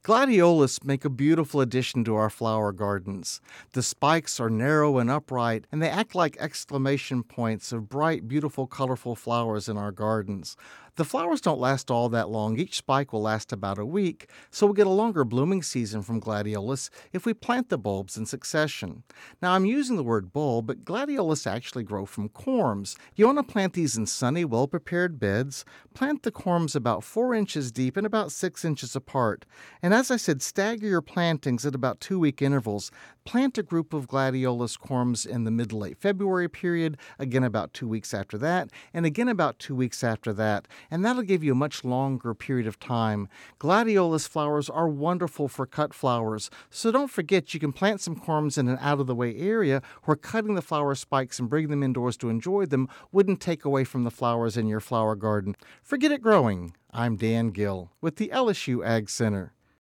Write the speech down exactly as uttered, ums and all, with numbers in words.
Gladiolus make a beautiful addition to our flower gardens. The spikes are narrow and upright, and they act like exclamation points of bright, beautiful, colorful flowers in our gardens. The flowers don't last all that long. Each spike will last about a week, so we'll get a longer blooming season from gladiolus if we plant the bulbs in succession. Now, I'm using the word bulb, but gladiolus actually grow from corms. You want to plant these in sunny, well-prepared beds. Plant the corms about four inches deep and about six inches apart. And as I said, stagger your plantings at about two-week intervals. Plant a group of gladiolus corms in the mid to late February period, again about two weeks after that, and again about two weeks after that, and that'll give you a much longer period of time. Gladiolus flowers are wonderful for cut flowers, so don't forget you can plant some corms in an out-of-the-way area where cutting the flower spikes and bringing them indoors to enjoy them wouldn't take away from the flowers in your flower garden. Forget it growing. I'm Dan Gill with the L S U Ag Center.